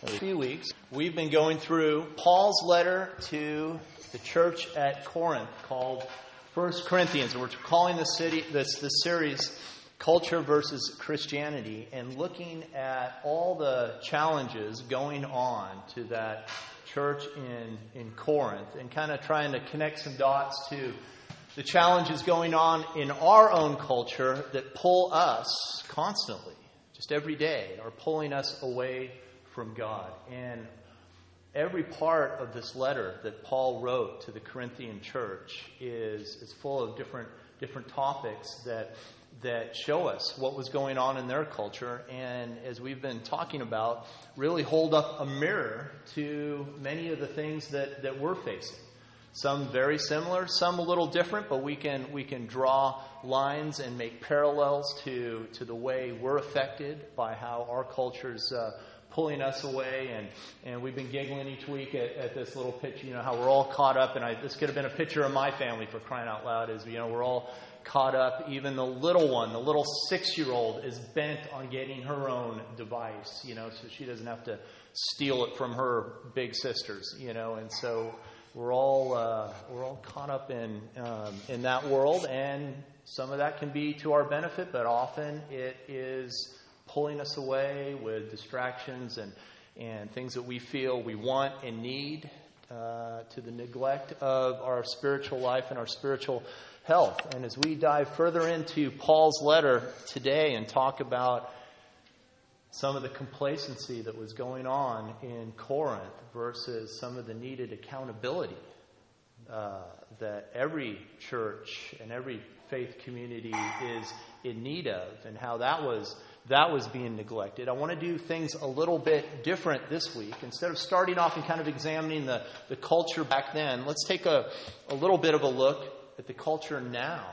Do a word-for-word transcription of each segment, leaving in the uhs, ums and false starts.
A few weeks, we've been going through Paul's letter to the church at Corinth called First Corinthians. And we're calling this, city, this, this series Culture versus Christianity, and looking at all the challenges going on to that church in, in Corinth, and kind of trying to connect some dots to the challenges going on in our own culture that pull us constantly, just every day, are pulling us away from God. And every part of this letter that Paul wrote to the Corinthian church is, is full of different different topics that that show us what was going on in their culture, and as we've been talking about, really hold up a mirror to many of the things that, that we're facing. Some very similar, some a little different, but we can we can draw lines and make parallels to, to the way we're affected by how our culture's uh, pulling us away, and, and we've been giggling each week at, at this little picture, you know, how we're all caught up, and I, this could have been a picture of my family, for crying out loud, is, you know, we're all caught up. Even the little one, the little six-year-old, is bent on getting her own device, you know, so she doesn't have to steal it from her big sisters, you know, and so we're all uh, we're all caught up in um, in that world, and some of that can be to our benefit, but often it is pulling us away with distractions and, and things that we feel we want and need, uh, to the neglect of our spiritual life and our spiritual health. And as we dive further into Paul's letter today and talk about some of the complacency that was going on in Corinth versus some of the needed accountability uh, that every church and every faith community is in need of, and how that was that was being neglected, I want to do things a little bit different this week. Instead of starting off and kind of examining the, the culture back then, let's take a, a little bit of a look at the culture now.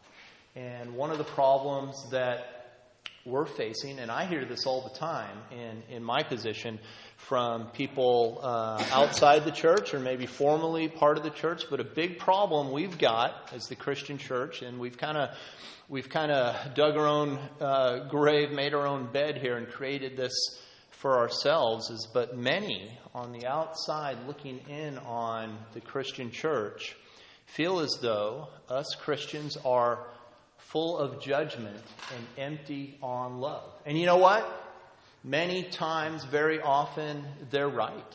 And one of the problems that we're facing, and I hear this all the time in, in my position from people uh, outside the church, or maybe formally part of the church, but a big problem we've got as the Christian church, and we've kind of we've kind of dug our own uh, grave, made our own bed here, and created this for ourselves, is but many on the outside looking in on the Christian church feel as though us Christians are full of judgment and empty on love. And you know what? Many times, very often, they're right.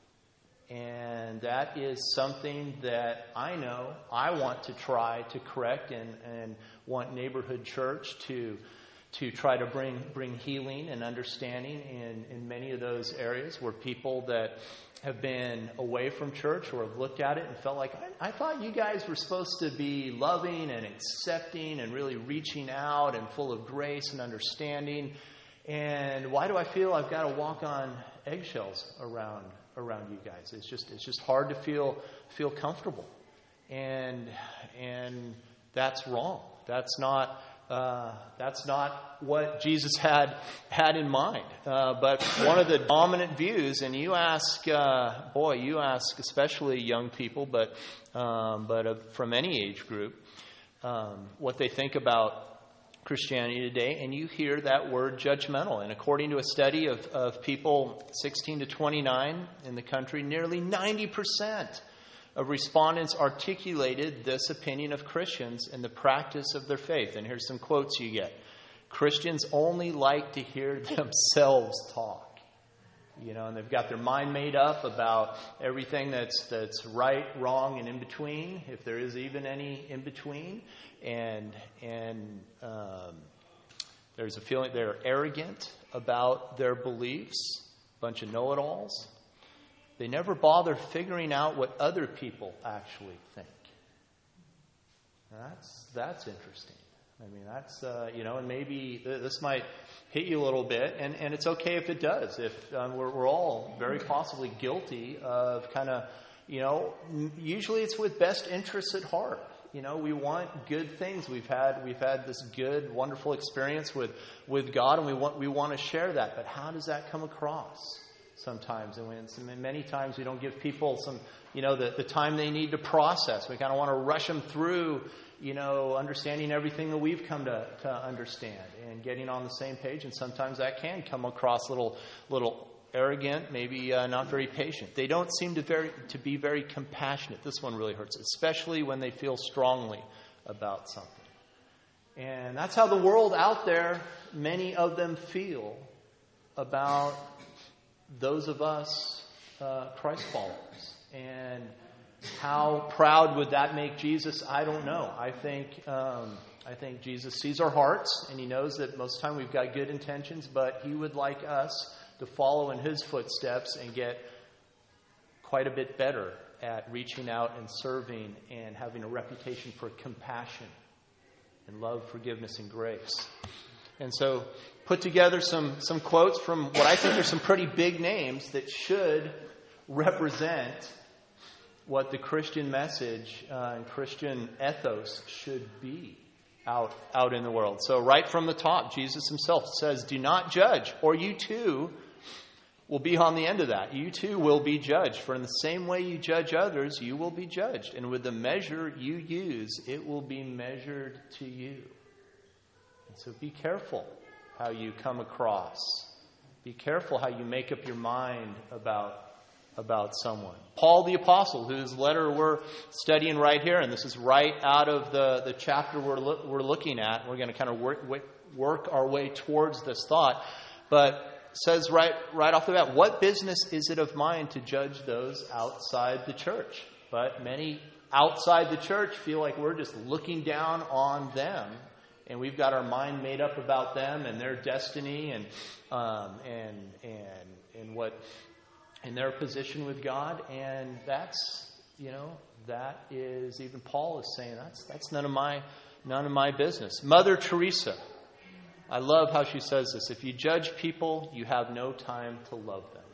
And that is something that I know I want to try to correct, and, and want Neighborhood Church to to try to bring bring healing and understanding in, in many of those areas where people that have been away from church or have looked at it and felt like, I, I thought you guys were supposed to be loving and accepting and really reaching out and full of grace and understanding. And why do I feel I've got to walk on eggshells around around you guys? It's just it's just hard to feel feel comfortable, and and that's wrong. That's not uh, that's not what Jesus had had in mind. Uh, but one of the dominant views, and you ask, uh, boy, you ask especially young people, but um, but uh, from any age group, um, what they think about Christianity today, and you hear that word judgmental. And according to a study of, of people sixteen to twenty-nine in the country, nearly ninety percent of respondents articulated this opinion of Christians in the practice of their faith. And here's some quotes you get. Christians only like to hear themselves talk. You know, and they've got their mind made up about everything that's that's right, wrong, and in between, if there is even any in between. And and um, there's a feeling they're arrogant about their beliefs, a bunch of know-it-alls. They never bother figuring out what other people actually think. Now that's that's interesting. I mean, that's, uh, you know, and maybe th- this might hit you a little bit, and, and it's okay if it does. If um, we're, we're all very possibly guilty of kind of, you know, usually it's with best interests at heart. You know, we want good things. We've had we've had this good, wonderful experience with, with God, and we want we want to share that. But how does that come across sometimes? And when, many times we don't give people some, you know, the, the time they need to process. We kind of want to rush them through, you know, understanding everything that we've come to, to understand and getting on the same page. And sometimes that can come across little little arrogant, maybe uh, not very patient. They don't seem to very to be very compassionate. This one really hurts, especially when they feel strongly about something. And that's how the world out there, many of them feel about those of us uh, Christ followers. And how proud would that make Jesus? I don't know. I think um, I think Jesus sees our hearts, and he knows that most of the time we've got good intentions, but he would like us to follow in his footsteps and get quite a bit better at reaching out and serving and having a reputation for compassion and love, forgiveness, and grace. And so put together some, some quotes from what I think are some pretty big names that should represent what the Christian message uh, and Christian ethos should be out, out in the world. So right from the top, Jesus himself says, "Do not judge, or you too will be on the end of that. You too will be judged. For in the same way you judge others, you will be judged. And with the measure you use, it will be measured to you." And so be careful how you come across. Be careful how you make up your mind about about someone. Paul the Apostle, whose letter we're studying right here, and this is right out of the, the chapter we're lo- we're looking at. We're going to kind of work work our way towards this thought, but says right right off the bat, "What business is it of mine to judge those outside the church?" But many outside the church feel like we're just looking down on them, and we've got our mind made up about them and their destiny and um, and and and what. in their position with God, and that's, you know, that is, even Paul is saying, that's that's none of my none of my business. Mother Teresa, I love how she says this: "If you judge people, you have no time to love them."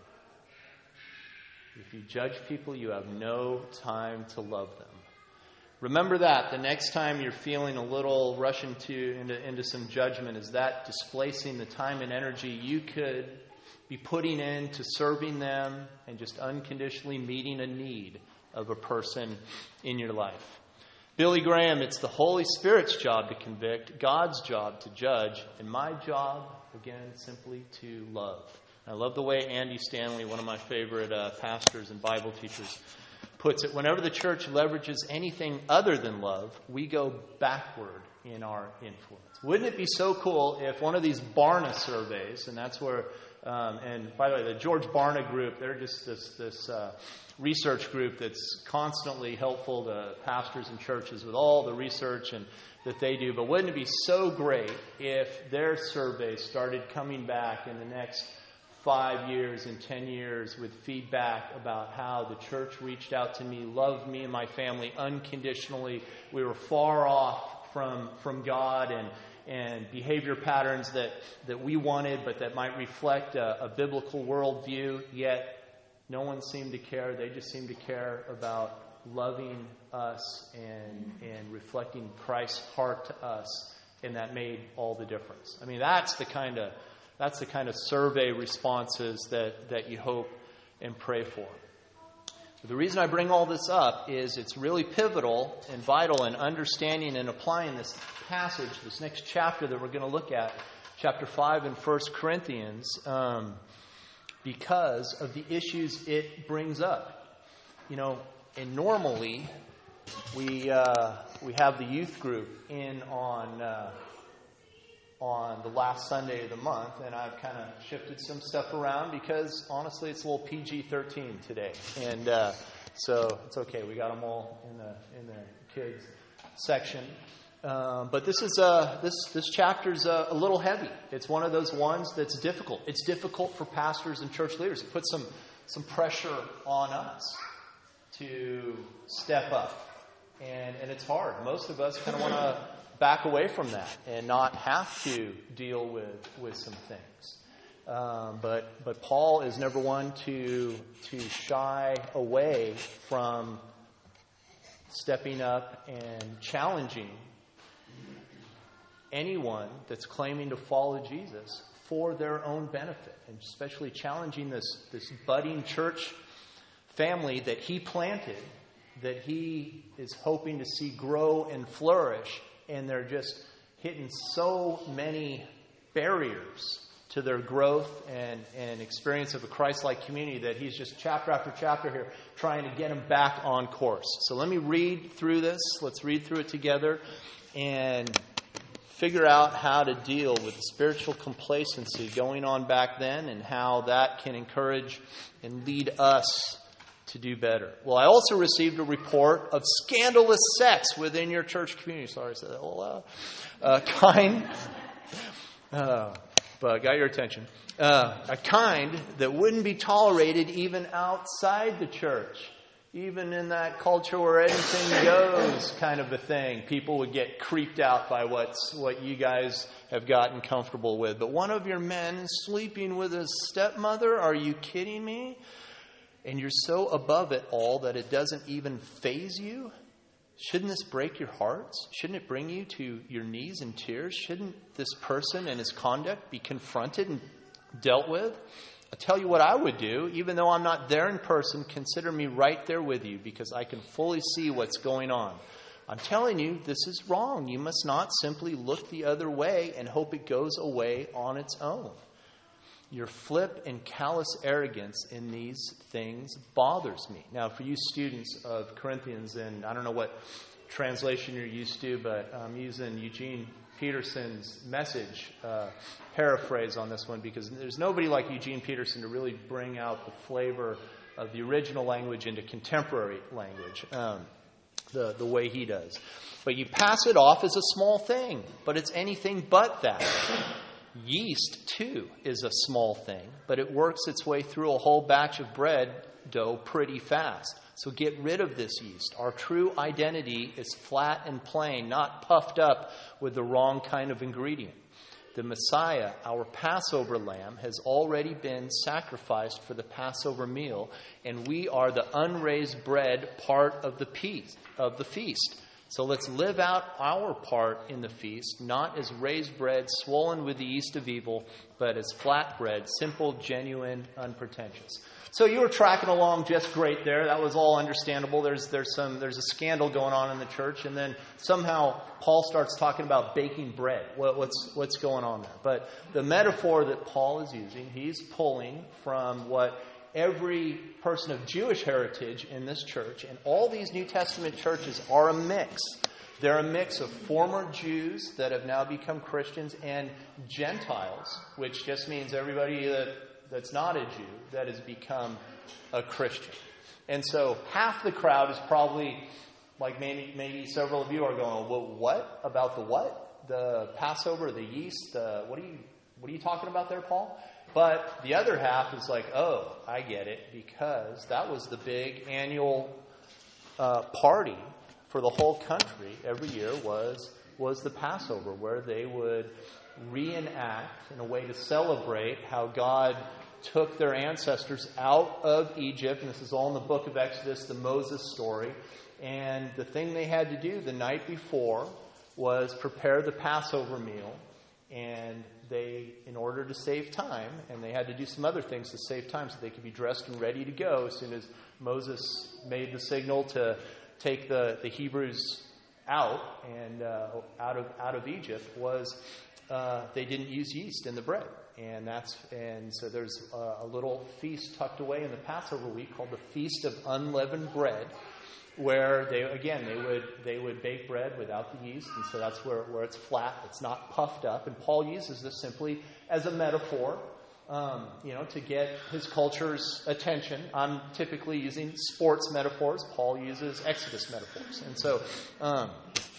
If you judge people, you have no time to love them. Remember that the next time you're feeling a little rushing to into, into some judgment, is that displacing the time and energy you could be putting into serving them and just unconditionally meeting a need of a person in your life. Billy Graham, "It's the Holy Spirit's job to convict, God's job to judge, and my job, again, simply to love." And I love the way Andy Stanley, one of my favorite uh, pastors and Bible teachers, puts it. Whenever the church leverages anything other than love, we go backward in our influence. Wouldn't it be so cool if one of these Barna surveys, and that's where Um, and by the way, the George Barna Group, they're just this this uh, research group that's constantly helpful to pastors and churches with all the research and that they do. But wouldn't it be so great if their survey started coming back in the next five years and ten years with feedback about how the church reached out to me, loved me and my family unconditionally. We were far off from from God and and behavior patterns that, that we wanted, but that might reflect a, a biblical worldview, yet no one seemed to care. They just seemed to care about loving us and and reflecting Christ's heart to us, and that made all the difference. I mean, that's the kind of that's the kind of survey responses that, that you hope and pray for. The reason I bring all this up is it's really pivotal and vital in understanding and applying this passage, this next chapter that we're going to look at, chapter five in First Corinthians, um, because of the issues it brings up. You know, and normally we uh, we have the youth group in on uh, on the last Sunday of the month, and I've kind of shifted some stuff around because honestly it's a little P G thirteen today, and uh, so it's okay. We got them all in the in the kids section, um, but this is uh, this this chapter's a, a little heavy. It's one of those ones that's difficult. It's difficult for pastors and church leaders. It puts some some pressure on us to step up, and and it's hard. Most of us kind of want to back away from that and not have to deal with, with some things. Um, but but Paul is never one to to shy away from stepping up and challenging anyone that's claiming to follow Jesus for their own benefit, and especially challenging this this budding church family that he planted, that he is hoping to see grow and flourish. And they're just hitting so many barriers to their growth and, and experience of a Christ-like community that he's just chapter after chapter here trying to get them back on course. So let me read through this. Let's read through it together and figure out how to deal with the spiritual complacency going on back then and how that can encourage and lead us to do better. Well, I also received a report of scandalous sex within your church community. Sorry, I said that. Well, uh, uh, kind... Uh, But got your attention. Uh, a kind that wouldn't be tolerated even outside the church. Even in that culture where anything goes kind of a thing. People would get creeped out by what's what you guys have gotten comfortable with. But one of your men sleeping with his stepmother? Are you kidding me? And you're so above it all that it doesn't even faze you? Shouldn't this break your hearts? Shouldn't it bring you to your knees in tears? Shouldn't this person and his conduct be confronted and dealt with? I'll tell you what I would do. Even though I'm not there in person, consider me right there with you because I can fully see what's going on. I'm telling you, this is wrong. You must not simply look the other way and hope it goes away on its own. Your flip and callous arrogance in these things bothers me. Now, for you students of Corinthians, and I don't know what translation you're used to, but I'm using Eugene Peterson's Message uh, paraphrase on this one because there's nobody like Eugene Peterson to really bring out the flavor of the original language into contemporary language um, the, the way he does. But you pass it off as a small thing, but it's anything but that. Yeast, too, is a small thing, but it works its way through a whole batch of bread dough pretty fast. So get rid of this yeast. Our true identity is flat and plain, not puffed up with the wrong kind of ingredient. The Messiah, our Passover lamb, has already been sacrificed for the Passover meal, and we are the unraised bread part of the feast, of the feast. So let's live out our part in the feast, not as raised bread swollen with the yeast of evil, but as flat bread, simple, genuine, unpretentious. So you were tracking along just great there. That was all understandable. There's there's some there's a scandal going on in the church, and then somehow Paul starts talking about baking bread. What, what's what's going on there? But the metaphor that Paul is using, he's pulling from what every person of Jewish heritage in this church, and all these New Testament churches are a mix. They're a mix of former Jews that have now become Christians and Gentiles, which just means everybody that, that's not a Jew that has become a Christian. And so half the crowd is probably, like maybe, maybe several of you are going, well, what? About the what? The Passover, the yeast? Uh, what are you, what are you talking about there, Paul? But the other half is like, oh, I get it, because that was the big annual uh, party for the whole country every year was was the Passover, where they would reenact in a way to celebrate how God took their ancestors out of Egypt. And this is all in the book of Exodus, the Moses story. And the thing they had to do the night before was prepare the Passover meal. And they, in order to save time, and they had to do some other things to save time so they could be dressed and ready to go as soon as Moses made the signal to take the, the Hebrews out and uh, out of out of Egypt, was uh, they didn't use yeast in the bread. And that's and so there's a, a little feast tucked away in the Passover week called the Feast of Unleavened Bread, where they again they would they would bake bread without the yeast, and so that's where, where it's flat, it's not puffed up. And Paul uses this simply as a metaphor, um, you know, to get his culture's attention. I'm typically using sports metaphors. Paul uses Exodus metaphors, and so um,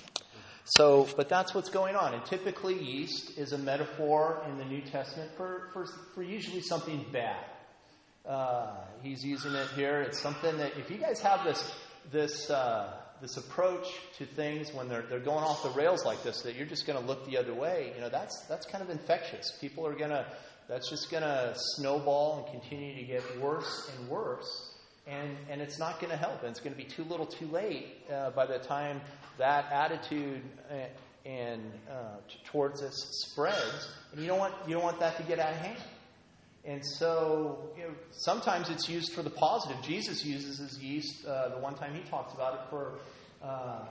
so but that's what's going on. And typically, yeast is a metaphor in the New Testament for for, for usually something bad. Uh, he's using it here. It's something that if you guys have this. This uh, this approach to things when they're they're going off the rails like this, that you're just going to look the other way, you know, that's that's kind of infectious. People are gonna that's just going to snowball and continue to get worse and worse, and and it's not going to help. And it's going to be too little, too late uh, by the time that attitude and, and uh, t- towards us spreads. And you don't want you don't want that to get out of hand. And so, you know, sometimes it's used for the positive. Jesus uses his yeast. Uh, the one time he talks about it for uh,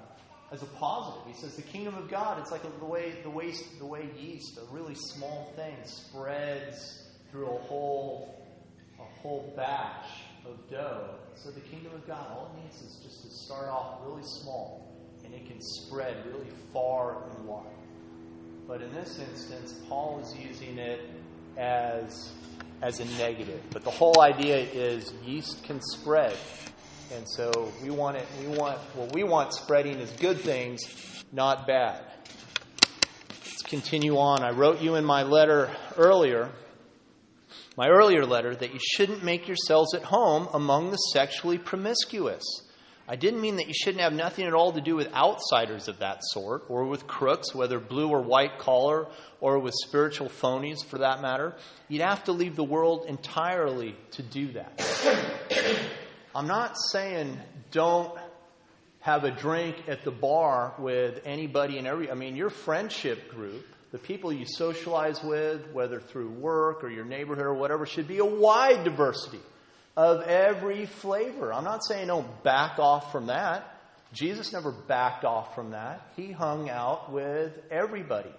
as a positive. He says the kingdom of God, it's like the way the way the way yeast, a really small thing, spreads through a whole a whole batch of dough. So the kingdom of God, all it needs is just to start off really small, and it can spread really far and wide. But in this instance, Paul is using it as as a negative. But the whole idea is yeast can spread. And so we want it we want what we want spreading is good things, not bad. Let's continue on. I wrote you in my letter earlier, my earlier letter, that you shouldn't make yourselves at home among the sexually promiscuous. I didn't mean that you shouldn't have nothing at all to do with outsiders of that sort, or with crooks, whether blue or white collar, or with spiritual phonies for that matter. You'd have to leave the world entirely to do that. I'm not saying don't have a drink at the bar with anybody and every... I mean, your friendship group, the people you socialize with, whether through work or your neighborhood or whatever, should be a wide diversity of every flavor. I'm not saying don't back off from that. Jesus never backed off from that. He hung out with everybody.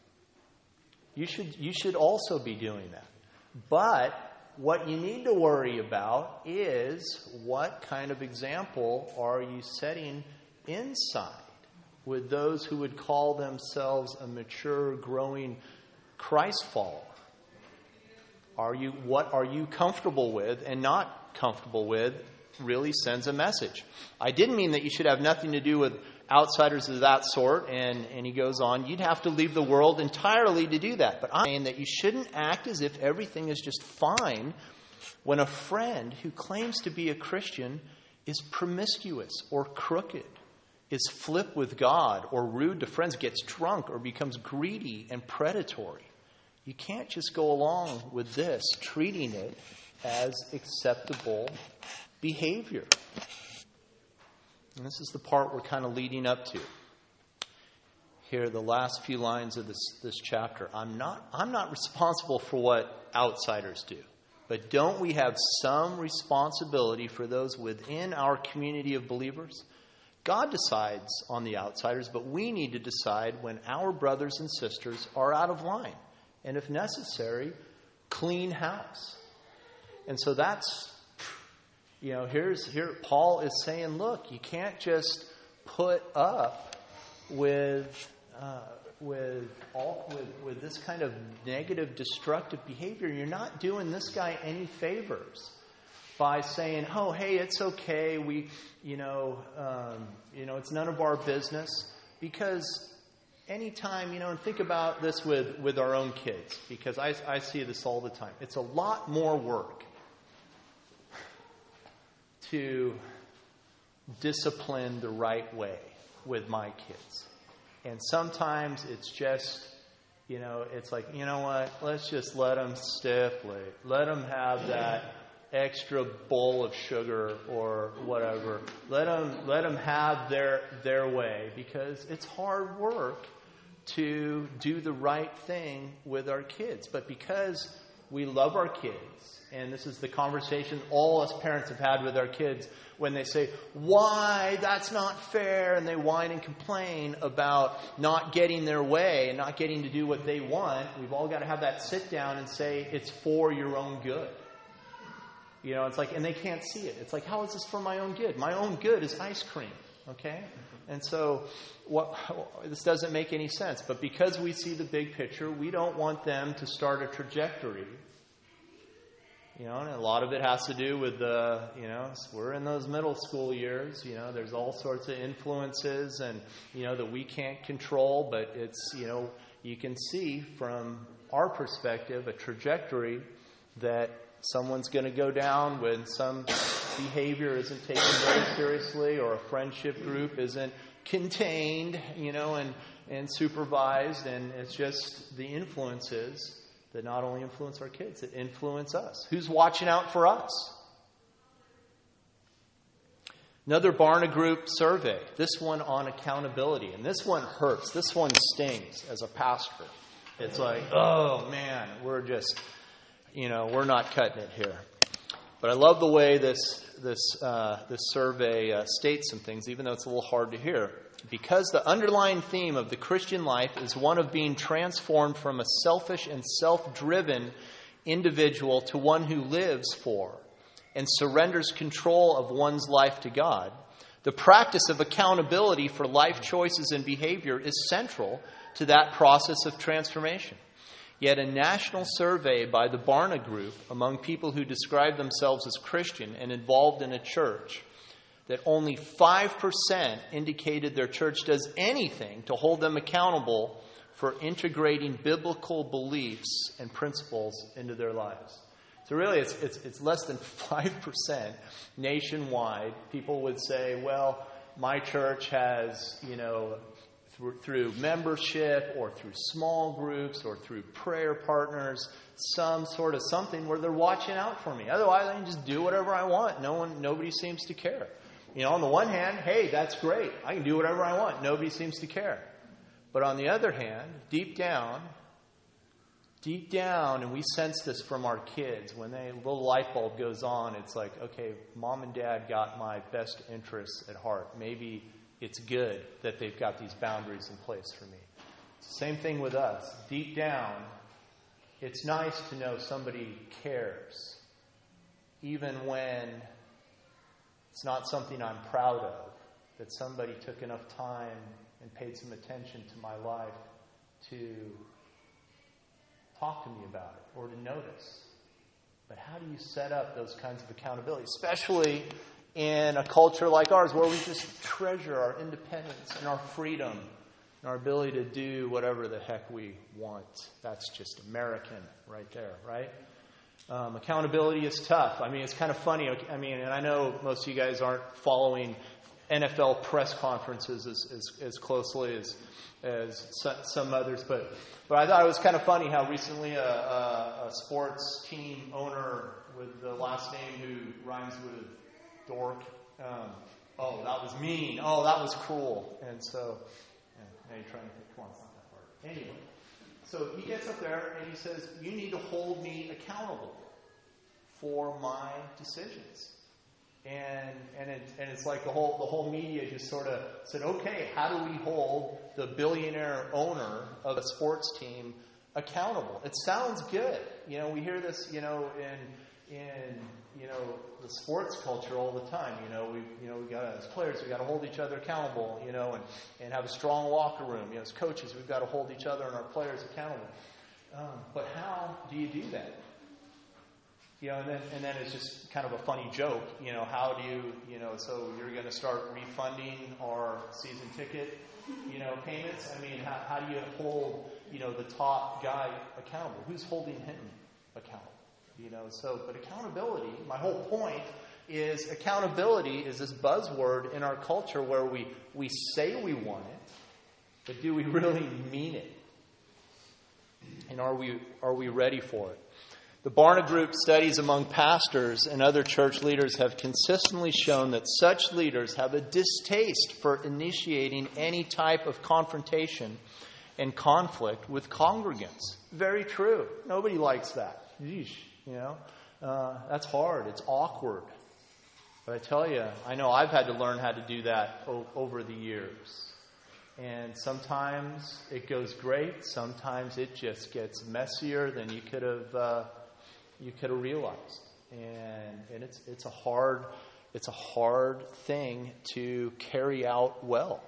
You should, you should also be doing that. But what you need to worry about is what kind of example are you setting inside with those who would call themselves a mature, growing Christ follower? Are you, what are you comfortable with and not comfortable with really sends a message. I didn't mean that you should have nothing to do with outsiders of that sort. And, and he goes on, you'd have to leave the world entirely to do that. But I'm saying that you shouldn't act as if everything is just fine when a friend who claims to be a Christian is promiscuous or crooked, is flip with God or rude to friends, gets drunk or becomes greedy and predatory. You can't just go along with this, treating it as acceptable behavior. And this is the part we're kind of leading up to. Here, the last few lines of this, this chapter. I'm not, I'm not responsible for what outsiders do. But don't we have some responsibility for those within our community of believers? God decides on the outsiders, but we need to decide when our brothers and sisters are out of line. And if necessary, clean house. And so that's, you know, here's here Paul is saying, look, you can't just put up with uh, with all with, with this kind of negative, destructive behavior. You're not doing this guy any favors by saying, oh, hey, it's okay. We, you know, um, you know, it's none of our business. Because anytime, you know, and think about this with, with our own kids, because I, I see this all the time. It's a lot more work to discipline the right way with my kids. And sometimes it's just, you know, it's like, you know what, let's just let them stiffly, let them have that extra bowl of sugar or whatever. Let them, let them have their, their way, because it's hard work to do the right thing with our kids. But because we love our kids, and this is the conversation all us parents have had with our kids when they say, why, that's not fair, and they whine and complain about not getting their way and not getting to do what they want, we've all got to have that sit down and say, it's for your own good. You know, it's like, and they can't see it. It's like, how is this for my own good? My own good is ice cream, okay? And so what, this doesn't make any sense. But because we see the big picture, we don't want them to start a trajectory. You know, and a lot of it has to do with the, you know, we're in those middle school years. You know, there's all sorts of influences and, you know, that we can't control. But it's, you know, you can see from our perspective a trajectory that someone's going to go down when some behavior isn't taken very seriously, or a friendship group isn't contained, you know, and, and supervised. And it's just the influences that not only influence our kids, that influence us. Who's watching out for us? Another Barna Group survey, this one on accountability. And this one hurts. This one stings as a pastor. It's like, oh man, we're just, you know, we're not cutting it here. But I love the way this this uh, this survey uh, states some things, even though it's a little hard to hear. because the underlying theme of the Christian life is one of being transformed from a selfish and self-driven individual to one who lives for and surrenders control of one's life to God, the practice of accountability for life choices and behavior is central to that process of transformation. Yet a national survey by the Barna Group among people who describe themselves as Christian and involved in a church, that only five percent indicated their church does anything to hold them accountable for integrating biblical beliefs and principles into their lives. So really, it's it's, it's less than five percent nationwide. People would say, well, my church has, you know, through membership or through small groups or through prayer partners, some sort of something where they're watching out for me. Otherwise, I can just do whatever I want. No one, nobody seems to care. You know, on the one hand, hey, that's great. I can do whatever I want. Nobody seems to care. But on the other hand, deep down, deep down, and we sense this from our kids, when they, a little light bulb goes on, it's like, okay, mom and dad got my best interests at heart. Maybe it's good that they've got these boundaries in place for me. It's the same thing with us. Deep down, it's nice to know somebody cares, even when it's not something I'm proud of, that somebody took enough time and paid some attention to my life to talk to me about it or to notice. But how do you set up those kinds of accountability, especially in a culture like ours where we just treasure our independence and our freedom and our ability to do whatever the heck we want? That's just American right there, right? Um, accountability is tough. I mean, it's kind of funny. I mean, and I know most of you guys aren't following N F L press conferences as, as, as closely as as some others, but but I thought it was kind of funny how recently a, a, a sports team owner with the last name who rhymes with dork, um, oh, that was mean. Oh, that was cruel. And so, yeah, now you're trying to think, come on, it's not that hard. Anyway, so he gets up there and he says, you need to hold me accountable for my decisions. And and it, and it's like the whole the whole media just sort of said, okay, how do we hold the billionaire owner of a sports team accountable? It sounds good. You know, we hear this, you know, in in you know the sports culture all the time. You know, we you know we got as players, we got to hold each other accountable. You know, and, and have a strong locker room. You know, as coaches, we've got to hold each other and our players accountable. Um, but how do you do that? You know, and then and then it's just kind of a funny joke. You know, how do you, you know, so you're going to start refunding our season ticket, you know, payments? I mean, how, how do you hold, you know, the top guy accountable? Who's holding him accountable? You know, so, but accountability, my whole point is accountability is this buzzword in our culture where we, we say we want it, but do we really mean it? And are we are we ready for it? The Barna Group studies among pastors and other church leaders have consistently shown that such leaders have a distaste for initiating any type of confrontation and conflict with congregants. Very true. Nobody likes that. Yeesh, you know, uh, that's hard. It's awkward. But I tell you, I know I've had to learn how to do that o- over the years. And sometimes it goes great. Sometimes it just gets messier than you could have uh, you could have realized. And and it's it's a hard it's a hard thing to carry out well.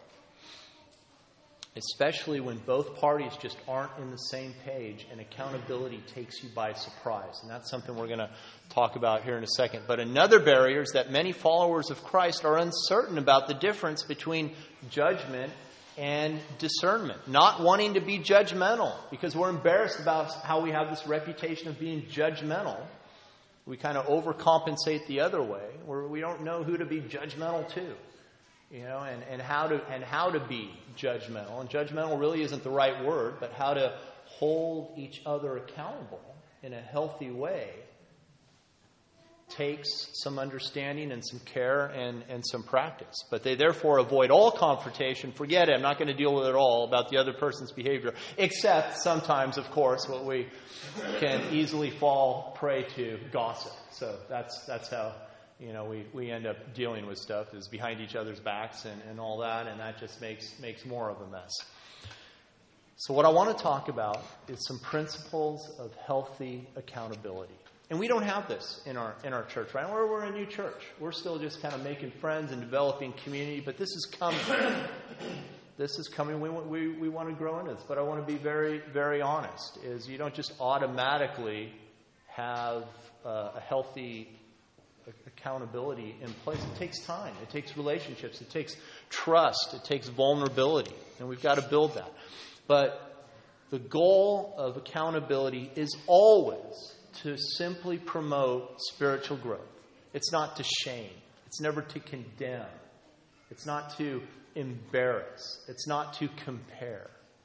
Especially when both parties just aren't in the same page and accountability takes you by surprise. And that's something we're going to talk about here in a second. But another barrier is that many followers of Christ are uncertain about the difference between judgment and discernment, not wanting to be judgmental because we're embarrassed about how we have this reputation of being judgmental. We kind of overcompensate the other way, where we don't know who to be judgmental to, you know, and, and how to and how to be judgmental. And judgmental really isn't the right word, but how to hold each other accountable in a healthy way takes some understanding and some care and, and some practice. But they therefore avoid all confrontation. Forget it. I'm not going to deal with it all about the other person's behavior. Except sometimes, of course, what we can easily fall prey to, gossip. So that's that's how you know, we, we end up dealing with stuff is behind each other's backs and, and all that, and that just makes makes more of a mess. So what I want to talk about is some principles of healthy accountability. And we don't have this in our in our church, right? We're, we're a new church. We're still just kind of making friends and developing community, but this is coming. This is coming. We, we, we want to grow into this, but I want to be very, very honest, is you don't just automatically have uh, a healthy accountability in place. It takes time. It takes relationships. It takes trust. It takes vulnerability, and we've got to build that. But the goal of accountability is always to simply promote spiritual growth. It's not to shame. It's never to condemn. It's not to embarrass. It's not to compare.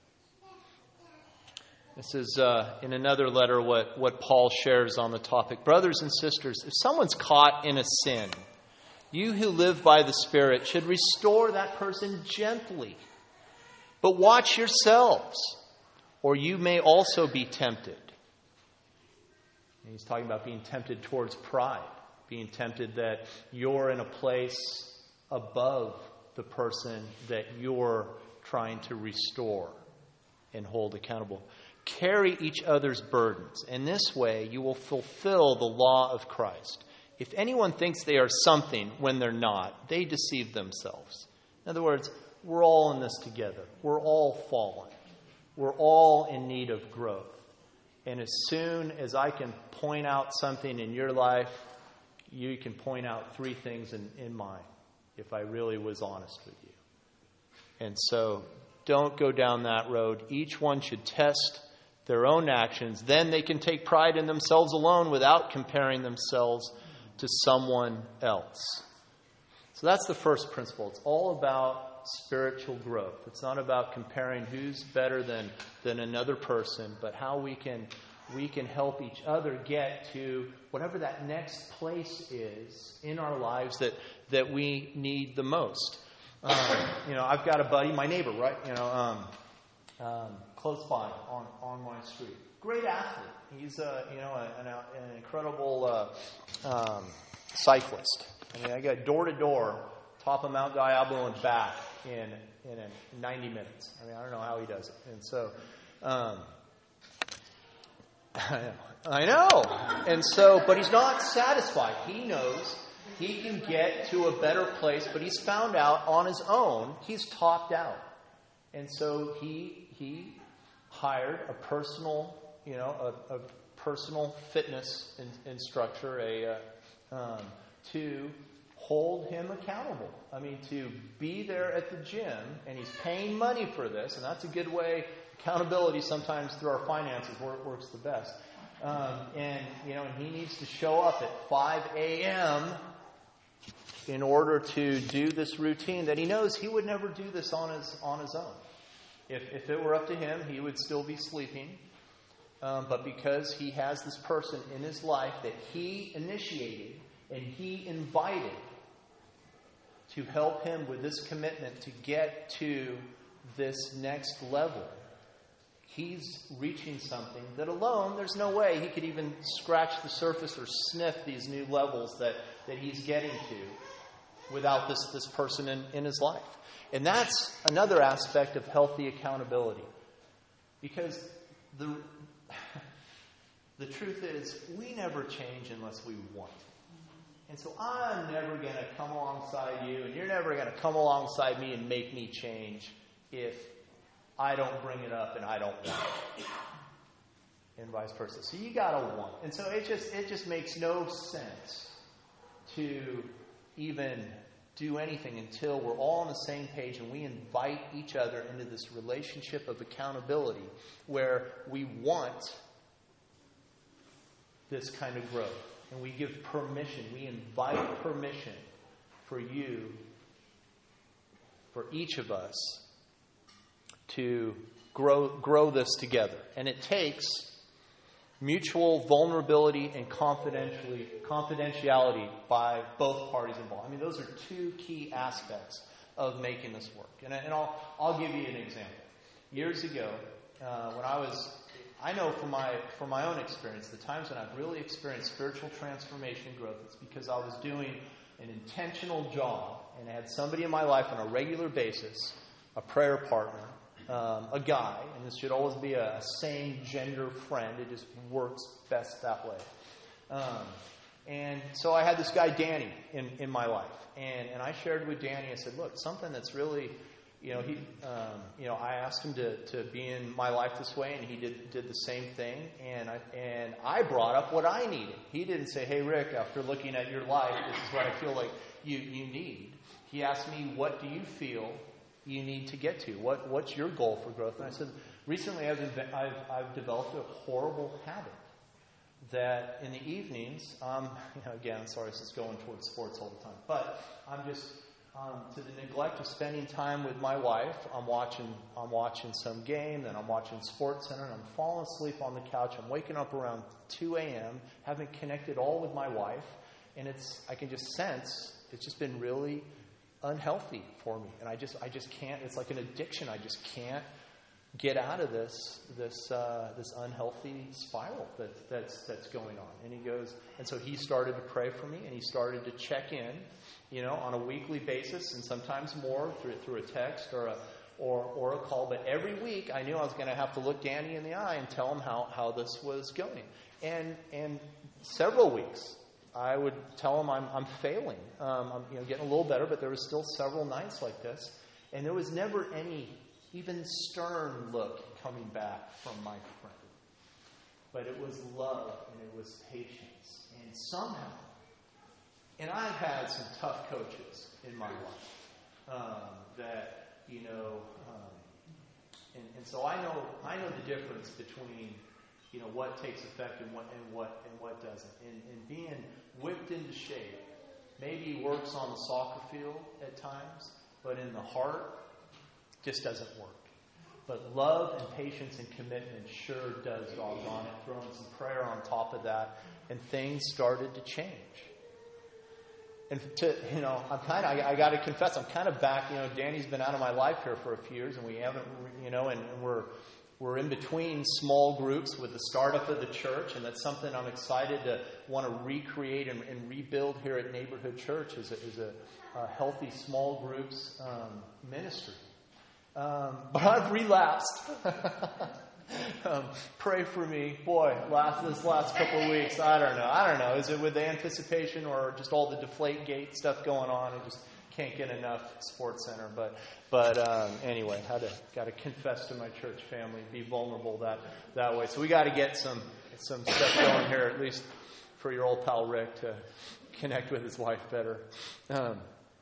This is uh, in another letter what, what Paul shares on the topic. Brothers and sisters, if someone's caught in a sin, you who live by the Spirit should restore that person gently. But watch yourselves, or you may also be tempted. And he's talking about being tempted towards pride, being tempted that you're in a place above the person that you're trying to restore and hold accountable. Carry each other's burdens. In this way, you will fulfill the law of Christ. If anyone thinks they are something when they're not, they deceive themselves. In other words, we're all in this together. We're all fallen. We're all in need of growth. And as soon as I can point out something in your life, you can point out three things in, in mine, if I really was honest with you. And so don't go down that road. Each one should test their own actions. Then they can take pride in themselves alone without comparing themselves to someone else. So that's the first principle. It's all about spiritual growth. It's not about comparing who's better than, than another person, but how we can we can help each other get to whatever that next place is in our lives that, that we need the most. Um, you know, I've got a buddy, my neighbor, right? You know, um, um, close by on, on my street. Great athlete. He's uh, you know an, an incredible uh, um, cyclist. I mean, I got door to door, top of Mount Diablo and back in in a ninety minutes. I mean, I don't know how he does it. And so, um, I know. And so, but he's not satisfied. He knows he can get to a better place, but he's found out on his own he's topped out. And so he he hired a personal, you know, a, a personal fitness in, instructor, a uh, um, to hold him accountable. I mean, to be there at the gym, and he's paying money for this, and that's a good way. Accountability sometimes through our finances works the best. Um, and, you know, he needs to show up at five a.m. in order to do this routine that he knows he would never do this on his on his own. If if it were up to him, he would still be sleeping. Um, but because he has this person in his life that he initiated and he invited to help him with this commitment to get to this next level, he's reaching something that alone, there's no way he could even scratch the surface or sniff these new levels that, that he's getting to without this, this person in, in his life. And that's another aspect of healthy accountability. Because the, the truth is, we never change unless we want to. And so I'm never going to come alongside you, and you're never going to come alongside me and make me change if I don't bring it up and I don't want it. And vice versa. So you got to want. And so it just it just makes no sense to even do anything until we're all on the same page and we invite each other into this relationship of accountability where we want this kind of growth. And we give permission. We invite permission for you, for each of us, to grow grow this together. And it takes mutual vulnerability and confidentially confidentiality by both parties involved. I mean, those are two key aspects of making this work. And, and I'll I'll give you an example. Years ago, uh, when I was I know from my from my own experience, the times when I've really experienced spiritual transformation growth, it's because I was doing an intentional job and I had somebody in my life on a regular basis, a prayer partner, um, a guy, and this should always be a, a same gender friend. It just works best that way. Um, and so I had this guy, Danny, in, in my life. And, and I shared with Danny, I said, look, something that's really, you know, he, um, you know, I asked him to, to be in my life this way, and he did did the same thing. And I, and I brought up what I needed. He didn't say, hey, Rick, after looking at your life, this is what I feel like you, you need. He asked me, what do you feel you need to get to? What What's your goal for growth? And I said, recently I've, I've, I've developed a horrible habit that in the evenings, um, you know, again, sorry, this is going towards sports all the time, but I'm just, um, to the neglect of spending time with my wife, I'm watching I'm watching some game, then I'm watching Sports Center, and I'm falling asleep on the couch. I'm waking up around two a.m., haven't connected all with my wife, and it's I can just sense it's just been really unhealthy for me, and I just I just can't. It's like an addiction. I just can't get out of this this uh, this unhealthy spiral that that's that's going on. And he goes, and so he started to pray for me, and he started to check in, you know, on a weekly basis, and sometimes more through through a text or a or or a call. But every week, I knew I was going to have to look Danny in the eye and tell him how how this was going. And and several weeks, I would tell him I'm I'm failing. Um, I'm you know getting a little better, but there was still several nights like this, and there was never any even stern look coming back from my friend. But it was love and it was patience. And somehow, and I've had some tough coaches in my life um, that, you know, um, and, and so I know I know the difference between, you know, what takes effect and what and what and what doesn't. And, and being whipped into shape maybe works on the soccer field at times, but in the heart, just doesn't work. But love and patience and commitment sure does, doggone it. Throwing some prayer on top of that, and things started to change. And to, you know, I'm kind of, I, I got to confess, I'm kind of back, you know, Danny's been out of my life here for a few years, and we haven't, you know, and, and we're, we're in between small groups with the startup of the church, and that's something I'm excited to want to recreate and, and rebuild here at Neighborhood Church is a, is a, a healthy small groups um, ministry. Um, but I've relapsed. um, pray for me. Boy, last this last couple of weeks, I don't know. I don't know. Is it with the anticipation or just all the Deflategate stuff going on? I just can't get enough Sports Center. But but um, anyway, had to got to confess to my church family, be vulnerable that that way. So we got to get some some stuff going here, at least for your old pal Rick to connect with his wife better. Um,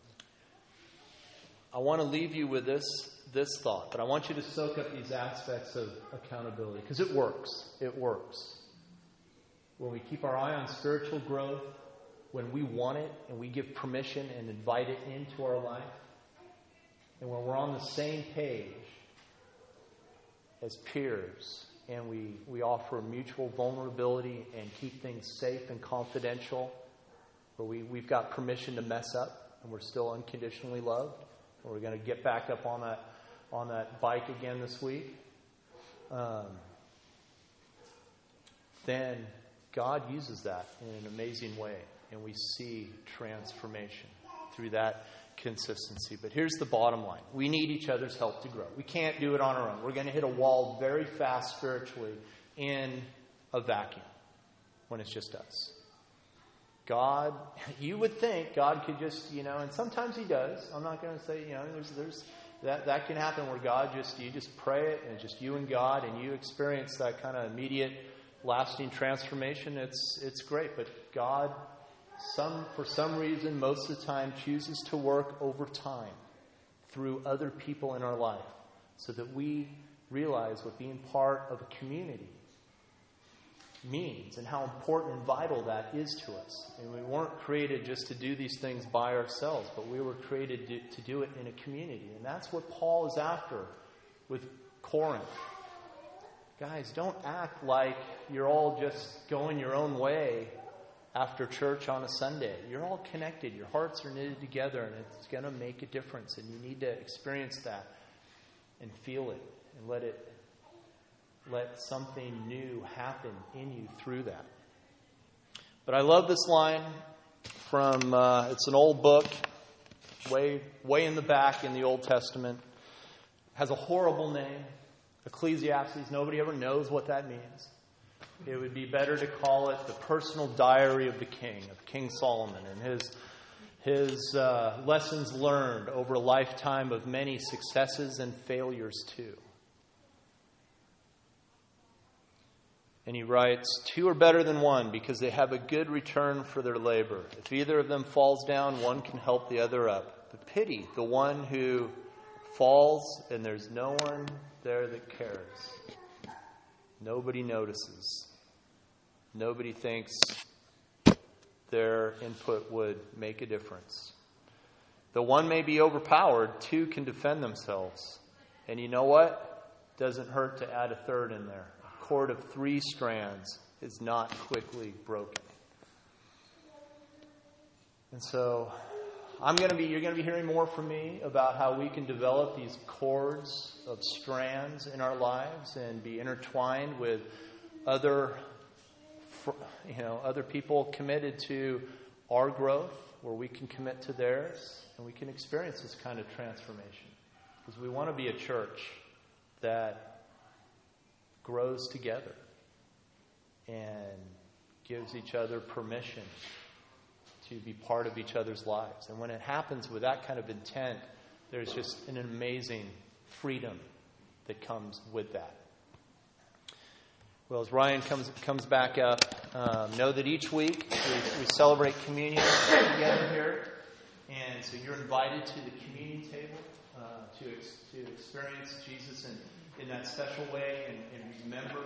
I want to leave you with this. this thought, but I want you to soak up these aspects of accountability because it works. It works. When we keep our eye on spiritual growth, when we want it and we give permission and invite it into our life, and when we're on the same page as peers and we, we offer mutual vulnerability and keep things safe and confidential, where we, we've got permission to mess up and we're still unconditionally loved, and we're going to get back up on that on that bike again this week, um, then God uses that in an amazing way, and we see transformation through that consistency. But here's the bottom line. We need each other's help to grow. We can't do it on our own. We're going to hit a wall very fast spiritually in a vacuum when it's just us. God, you would think God could just, you know, and sometimes He does. I'm not going to say, you know, there's there's That that can happen where God just, you just pray it and just you and God and you experience that kind of immediate lasting transformation. It's it's great. But God, some for some reason, most of the time chooses to work over time through other people in our life so that we realize what being part of a community means and how important and vital that is to us. And we weren't created just to do these things by ourselves, but we were created to, to do it in a community. And that's what Paul is after with Corinth. Guys, don't act like you're all just going your own way after church on a Sunday. You're all connected. Your hearts are knitted together, and it's going to make a difference. And you need to experience that and feel it and let it let something new happen in you through that. But I love this line from, uh, it's an old book, way, way in the back in the Old Testament. It has a horrible name, Ecclesiastes. Nobody ever knows what that means. It would be better to call it the personal diary of the king, of King Solomon, and his his uh, lessons learned over a lifetime of many successes and failures too. And he writes, two are better than one because they have a good return for their labor. If either of them falls down, one can help the other up. But pity the one who falls and there's no one there that cares. Nobody notices. Nobody thinks their input would make a difference. Though one may be overpowered, two can defend themselves. And you know what? Doesn't hurt to add a third in there. A cord of three strands is not quickly broken. And so I'm going to be, you're going to be hearing more from me about how we can develop these cords of strands in our lives and be intertwined with other, you know, other people committed to our growth, where we can commit to theirs, and we can experience this kind of transformation. Because we want to be a church that grows together and gives each other permission to be part of each other's lives. And when it happens with that kind of intent, there's just an amazing freedom that comes with that. Well, as Ryan comes comes back up, um, know that each week we, we celebrate communion together here. And so you're invited to the communion table uh, to, ex- to experience Jesus in, in that special way and, and remember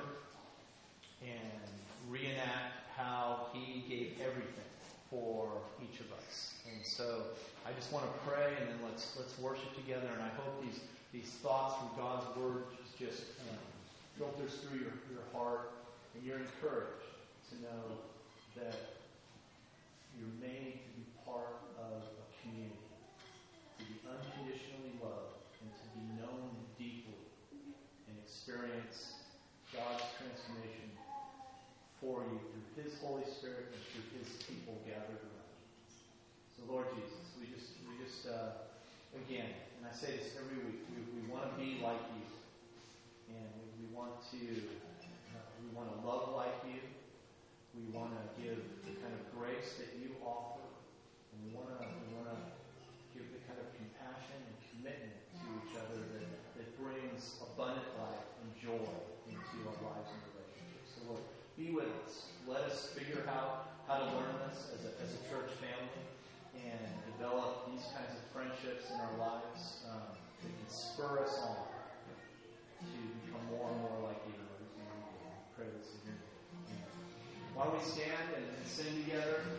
and reenact how he gave everything for each of us. And so I just want to pray, and then let's let's worship together. And I hope these these thoughts from God's Word just, just um, filters through your, your heart, and you're encouraged to know that you're made to be part of a community, to be unconditionally loved, and to be known deeply and experience God's transformation for you through His Holy Spirit and through His people gathered around you. So, Lord Jesus, we just, we just uh, again, and I say this every week, we, we want to be like you, and we, we want to, uh, we want to love like you. We want to give the kind of grace that you offer, and we want to, we want to give the kind of compassion and commitment to each other that, that brings abundant life and joy into our lives and relationships. So, Lord, be with us. Let us figure out how to learn this as a, as a church family and develop these kinds of friendships in our lives um, that can spur us on to become more and more like you. We pray this in your name. Why don't we stand and, and sing together?